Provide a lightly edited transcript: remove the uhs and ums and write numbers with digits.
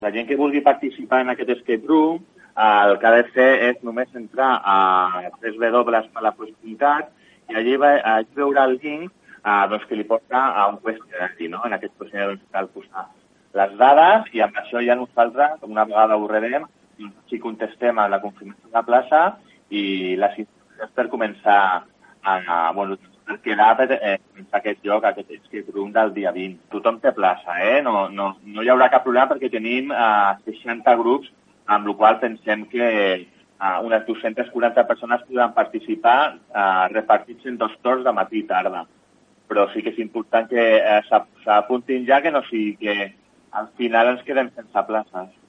La gent que vulgui participar en aquest escape room, el que ha de fer és només entrar a www.la.proximitat i allí veurà el link que li porta a un qüestionari, no? En aquest qüestionari cal posar les dades i amb això ja nosaltres, una vegada ho rebem, si contestem a la confirmació de la plaça i les inscripcions per començar per quedar per aquest lloc, aquest escape room del dia 20. Tothom té plaça, no hi haurà cap problema perquè tenim 60 grups, amb la qual pensem que unes 240 persones podran participar repartits en 2 torns de matí i tarda. Però sí que és important que s'apuntin ja, que no sigui que al final ens quedem sense places.